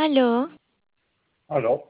Aló, Aló.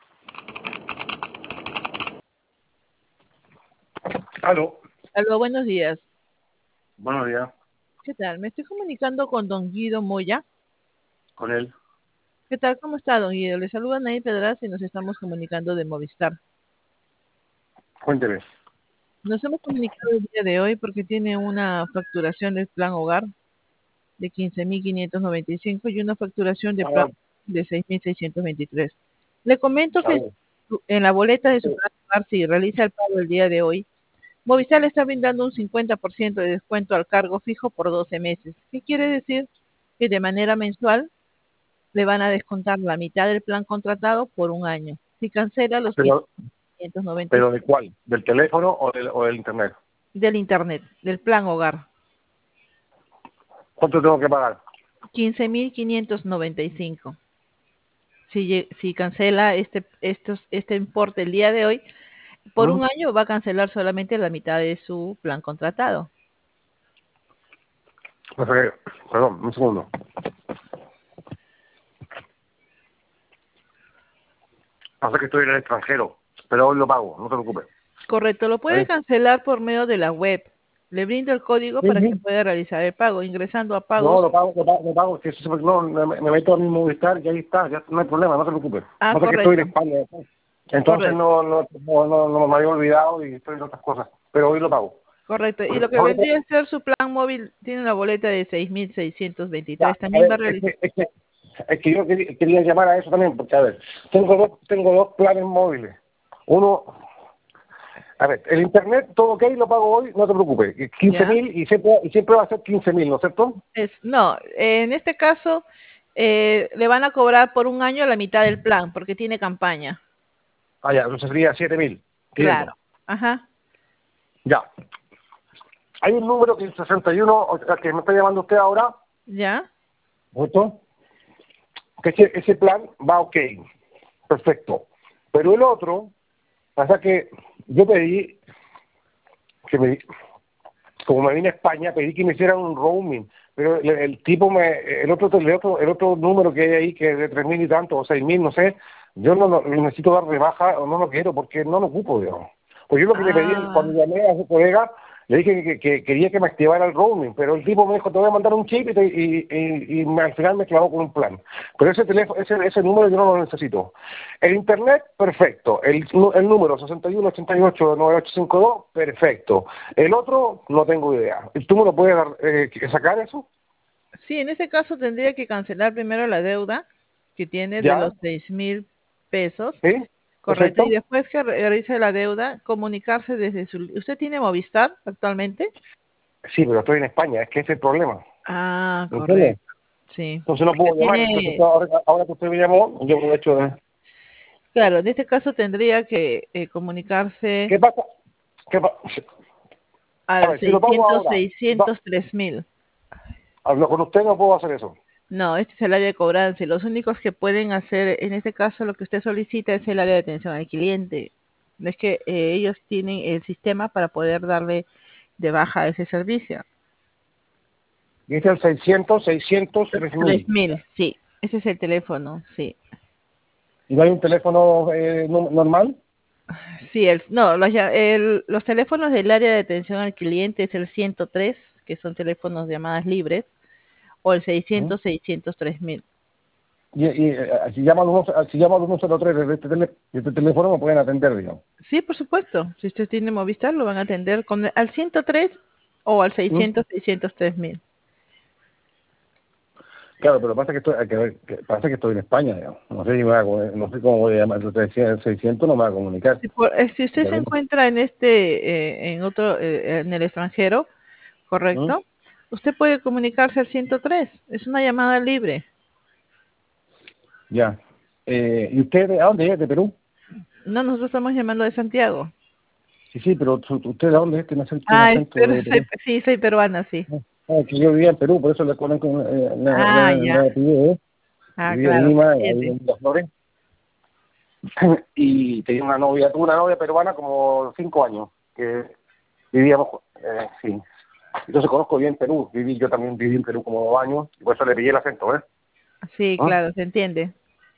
Aló. Aló, buenos días. Buenos días. ¿Qué tal? Me estoy comunicando con don Guido Moya. Con él. ¿Qué tal? ¿Cómo está, don Guido? Le saluda Nay Pedraza y nos estamos comunicando de Movistar. Cuénteme. Nos hemos comunicado el día de hoy porque tiene una facturación del plan hogar de 15.595 y una facturación de plan Ah, de 6.623. Le comento a que ver. en la boleta de su plan hogar, si realiza el pago el día de hoy, Movistar le está brindando un 50% de descuento al cargo fijo por 12 meses. ¿Qué quiere decir? Que de manera mensual le van a descontar la mitad del plan contratado por un año. Si cancela los Pero, 595 pero ¿de cuál? ¿Del teléfono o del internet? del internet, del plan hogar, ¿Cuánto tengo que pagar? 15.595. Si cancela este importe el día de hoy, por ¿Mm? un año va a cancelar solamente la mitad de su plan contratado. O sea que- perdón, un segundo. Pasa que estoy en el extranjero, pero hoy lo pago, no te preocupes. Correcto, lo puede ¿Vale? cancelar por medio de la web. Le brindo el código Sí, para que sí. pueda realizar el pago, ingresando a No, pagos. lo pago. Que no, me meto a mi Movistar y ahí está, ya no hay problema, no te preocupes. Ah, Pasa que estoy en correcto, España, entonces correcto. no me había olvidado y estoy en otras cosas, pero hoy lo pago. Correcto. Y lo que Ahora, vendría a ser su plan móvil tiene una boleta de ya, 6.623. a También va a ver, realizar. es que yo quería llamar a eso también, porque, a ver, tengo dos planes móviles. Uno, a ver, el internet, todo ok, lo pago hoy, no te preocupes. Y quince ¿Ya? mil y siempre va a ser 15.000, ¿no es cierto? No, en este caso le van a cobrar por un año la mitad del plan porque tiene campaña. Ah, ya, entonces sería 7.500. Claro. Ajá. Ya. Hay un número que es 61, o sea, que me está llamando usted ahora, ¿Ya? ¿cierto? Que ese plan va ok, perfecto. Pero el otro, pasa que yo pedí que me, como me vine a España, pedí que me hicieran un roaming, pero el tipo el otro número que hay ahí, que es de 3.000 y tanto, o 6.000, no sé, yo no necesito dar rebaja o no lo quiero porque no lo ocupo, digamos. Pues yo lo que le pedí cuando Ah, llamé a su colega, le dije que quería que me activara el roaming, pero el tipo me dijo, te voy a mandar un chip al final me clavó con un plan. Pero ese teléfono, ese número yo no lo necesito. El internet, perfecto. El número 61889852, perfecto. El otro, no tengo idea. ¿Tú me lo puedes sacar eso? sí, en este caso tendría que cancelar primero la deuda que tiene de ¿Ya? los 6.000 pesos. ¿Sí? Correcto. Y ¿Perfecto? después que realice la deuda, comunicarse desde su... ¿Usted tiene Movistar actualmente? Sí, pero estoy en España, es que ese es el problema. Ah, ¿Me entiendes? correcto. Sí. Entonces no Porque puedo llamar. Entonces tiene... ahora que usted me llamó, yo aprovecho de... Claro, en este caso tendría que comunicarse ¿Qué pasa? A al ver, si lo pago seiscientos ahora, seiscientos tres mil. hablo con usted, no puedo hacer eso. No, este es el área de cobranza y los únicos que pueden hacer, en este caso, lo que usted solicita es el área de atención al cliente. No es que ellos tienen el sistema para poder darle de baja ese servicio. Dice el 600, 3.000. 3.000, sí. Ese es el teléfono, sí. ¿Y no hay un teléfono normal? Sí, no, los teléfonos del área de atención al cliente es el 103, que son teléfonos de llamadas libres, o el ¿Mm? 600 Si llamo al 103 desde este teléfono me pueden atender, digamos. Sí, por supuesto. Si usted tiene Movistar, lo van a atender al 103 o al ¿Mm? 600 Claro, pero pasa que pasa que estoy en España, digamos. No sé no sé cómo voy a llamar. Entonces decía el 600 no me va a comunicar. Si usted se encuentra en el extranjero, ¿Mm? correcto, usted puede comunicarse al 103. Es una llamada libre. Ya. ¿Y usted a dónde es? ¿De Perú? No, nosotros estamos llamando de Santiago. Sí, sí, pero ¿usted de dónde es? Tiene Ah, acento de Perú. sí, soy peruana, sí. Que yo vivía en Perú, por eso le conozco Ah, ya. la apellido, ¿eh? Ah, Vivía en claro, se Lima, ahí entiende. en Las Flores. Y tuve una novia peruana como 5 años, que vivíamos, sí. Entonces conozco bien Perú, yo también viví en Perú como 2 años, y por eso le pillé el acento, ¿eh? Sí, ¿Ah? claro, se entiende.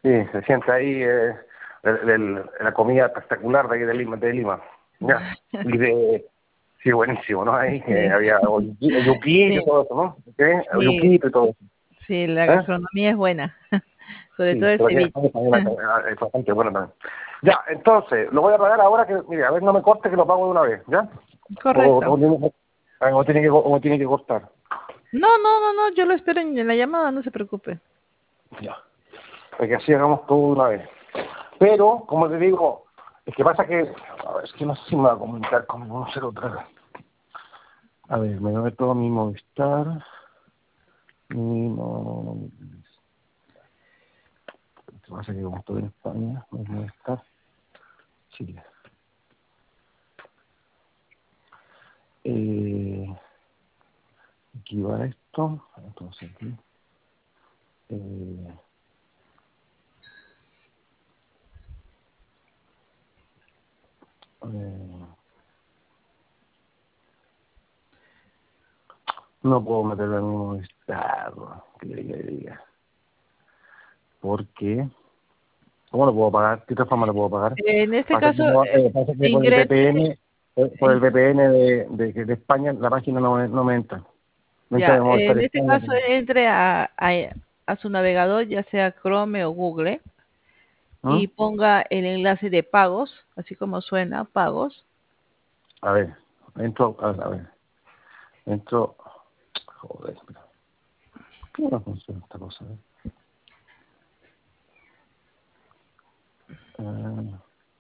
Sí, se siente ahí la comida espectacular de ahí de Lima. Ya. Y de, sí, buenísimo, ¿no? Ahí Sí, había yuquito sí, y todo eso, ¿no? ¿Qué? sí, Yuquito y todo eso. sí, la ¿Eh? gastronomía es buena, sobre todo Sí, el pero aquí en ceviche. España también es bastante bueno también. Ya, entonces, lo voy a pagar ahora que, mire, a ver, no me corte que lo pago de una vez, ¿ya? Correcto. O tiene que cortar. No, no, no, no, yo lo espero en la llamada, no se preocupe. Ya. Porque así hagamos todo de una vez. Pero, como te digo, es que pasa que, a ver, es que no sé si me va a comunicar con no sé otra vez. A ver, me voy a todo mi Movistar. No, lo que pasa es que como estoy en España, me voy a estar Chile. Aquí va esto, entonces aquí. Eh, eh, no puedo meterlo en mi Movistar, que le diga. ¿Por qué? ¿Cómo lo puedo pagar? ¿Qué otra forma lo puedo pagar? En este Pasa que, caso, pasa que por el ingrese, VPN, por el VPN de España, la página no me entra. No entra ya, de Movistar en este España. caso entre a su navegador, ya sea Chrome o Google, ¿Mm? y ponga el enlace de pagos, así como suena, pagos. A ver, a ver, entro, joder, espera. ¿Por qué no funciona esta cosa? Ah,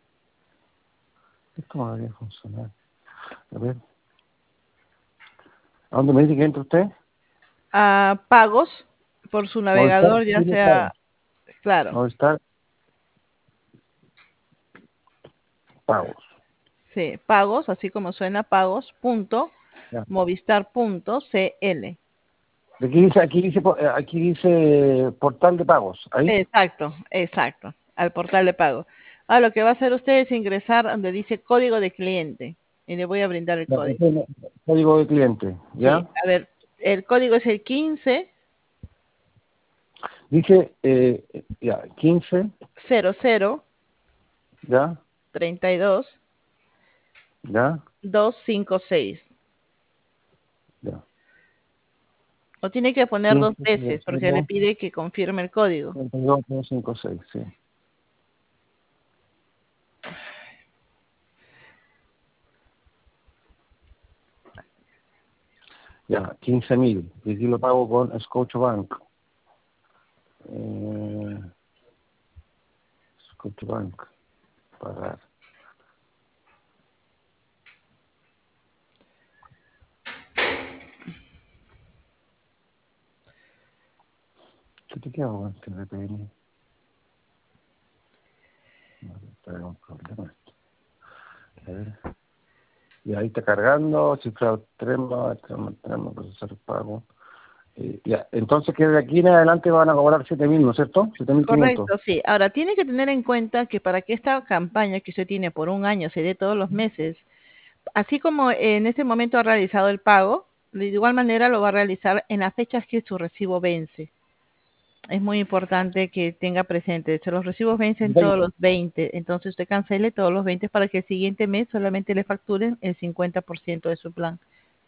esto no debería funcionar. A ver, ¿a dónde me dice que entra usted? A pagos por su Movistar, navegador, ya Chile, claro. sea, claro, Movistar, pagos. sí, pagos, así como suena, pagos, punto, Ya. movistar.cl. Aquí dice portal de pagos. Ahí. Exacto, exacto, al portal de pago. Ahora lo que va a hacer usted es ingresar donde dice código de cliente y le voy a brindar el Ya, código. ese es el código de cliente. Sí, ¿Ya? a ver, el código es el 15 Dice, ya, 15. 00 ¿Ya? 32 ¿Ya? 256. Ya. Lo tiene que poner 15, dos veces porque le 0, pide que confirme el código. 32, 56, sí. Ya, 15.000. Y aquí lo pago con Scotiabank. Eh, Scotiabank. Pagar. ¿Qué te queda con este VPN? No, está un problema esto. A ver. Y ahí está cargando, cifrado extremo, procesar pago. Ya, entonces que de aquí en adelante van a cobrar 7.000, ¿no es cierto? 7.500. Correcto, sí. Ahora, tiene que tener en cuenta que para que esta campaña que usted tiene por un año se dé todos los meses, así como en este momento ha realizado el pago, de igual manera lo va a realizar en las fechas que su recibo vence. Es muy importante que tenga presente, los recibos vencen todos 20. los 20, entonces usted cancele todos los 20 para que el siguiente mes solamente le facturen el 50% de su plan.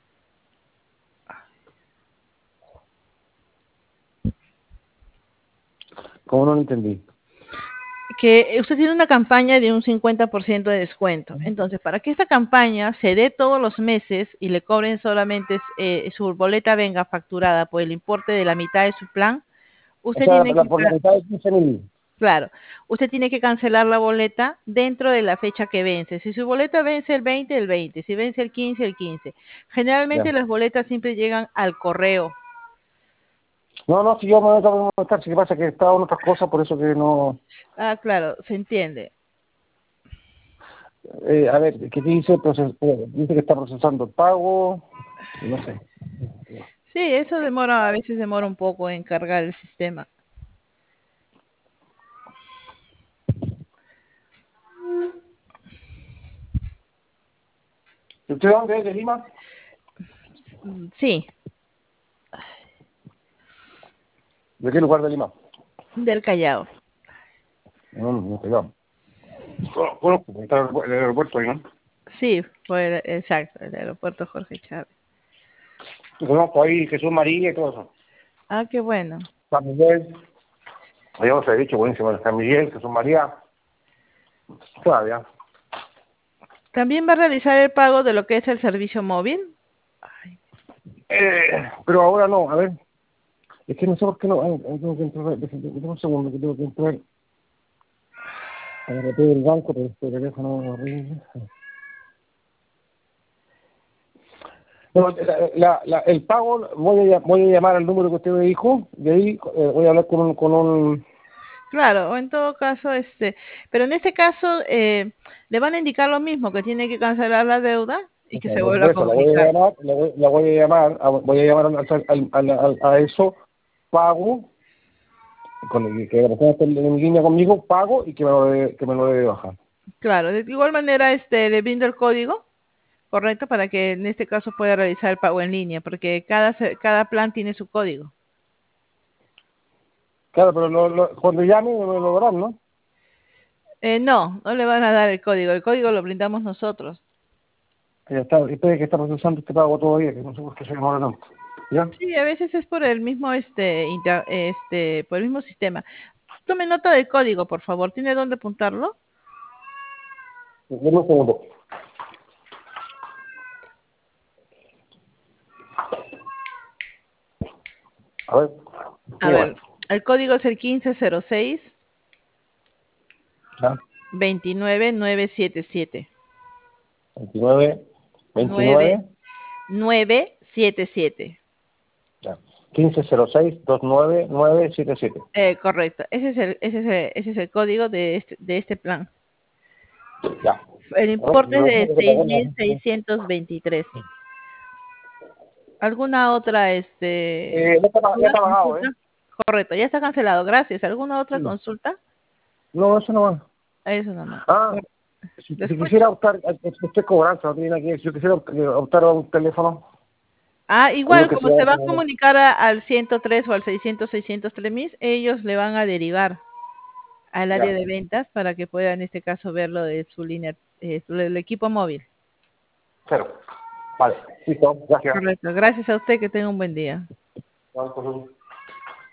¿Cómo no lo entendí? Que usted tiene una campaña de un 50% de descuento. Entonces, para que esta campaña se dé todos los meses y le cobren solamente su boleta venga facturada por el importe de la mitad de su plan, O usted sea, tiene que, por la mitad de 15.000. claro, usted tiene que cancelar la boleta dentro de la fecha que vence. Si su boleta vence el 20, el 20. Si vence el 15, el 15. Generalmente Ya. las boletas siempre llegan al correo. No, si yo me voy a molestar, si que pasa que estaba en otras cosas, por eso que no... Ah, claro, se entiende. a ver, ¿qué dice? Dice que está procesando el pago, no sé. Sí, eso demora, a veces demora un poco en cargar el sistema. ¿Y usted dónde es? ¿De Lima? Sí, ¿De qué lugar de Lima? del Callao. No, no, cuidado. Conozco, está el aeropuerto ahí, ¿no? Sí, fue exacto, el aeropuerto Jorge Chávez. Conozco ahí Jesús María y todo eso. Ah, qué bueno. San Miguel, habíamos dicho, buenísimo, San Miguel, Jesús María, todavía. ¿También va a realizar el pago de lo que es el servicio móvil? Ay, Pero ahora no, a ver, es que no sé por qué no, tengo que entrar, déjame un segundo que tengo que entrar a la red del banco, pero este teléfono es horrible. No, el pago, voy a llamar al número que usted me dijo, y ahí voy a hablar con un. claro, o en todo caso, pero en este caso le van a indicar lo mismo, que tiene que cancelar la deuda y que se vuelva Por a eso la voy a comunicar. llamar, la voy a llamar, voy a llamar a eso, pago, que la persona esté en línea conmigo, pago y que me lo debe bajar. Claro, de igual manera, le brindo el código correcto para que en este caso pueda realizar el pago en línea, porque cada plan tiene su código. Claro, pero cuando llame me lo darán, ¿no? No, no le van a dar el código lo brindamos nosotros. Ya está, espere que está procesando este pago todavía, que no sé por qué se demora tanto. ¿Ya? Sí, a veces es por el mismo, por el mismo sistema. Tome nota del código, por favor. ¿Tiene dónde apuntarlo? Deme un segundo. A ver. A Dígame. ver, el código es el 1506 ¿Ya? 29977. 29, 9 29, 977. ya. 1506-29977. Correcto. Ese es el código de este plan. Ya. El A ver, importe es lo de único que seis pagamos, mil seiscientos veintitrés. ¿Alguna otra, ya duda, está pagado, ¿eh? consulta? Correcto, ya está cancelado. Gracias. ¿Alguna otra Sí. consulta? No, eso no va. Eso nomás. Ah, Bueno, si lo escucho. quisiera optar, esto es cobranza, no tiene nada que ver. Si yo quisiera optar a un teléfono, uno Igual, que como sea se va a comunicar al 103 o al 600-603 ellos le van a derivar al área ya, de ventas para que pueda en este caso verlo de su línea, del equipo móvil. cero. Vale, listo, gracias. Correcto. Gracias a usted, que tenga un buen día. Vale, pues,